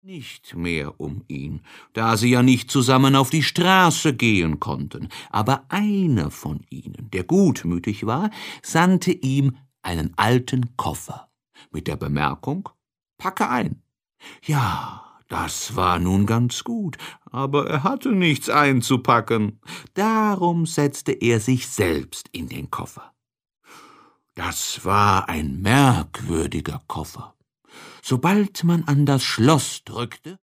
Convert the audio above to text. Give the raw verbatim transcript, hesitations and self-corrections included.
nicht mehr um ihn, da sie ja nicht zusammen auf die Straße gehen konnten. Aber einer von ihnen, der gutmütig war, sandte ihm einen alten Koffer mit der Bemerkung: »Packe ein.« Ja, das war nun ganz gut, aber er hatte nichts einzupacken. Darum setzte er sich selbst in den Koffer. Das war ein merkwürdiger Koffer. Sobald man an das Schloss drückte,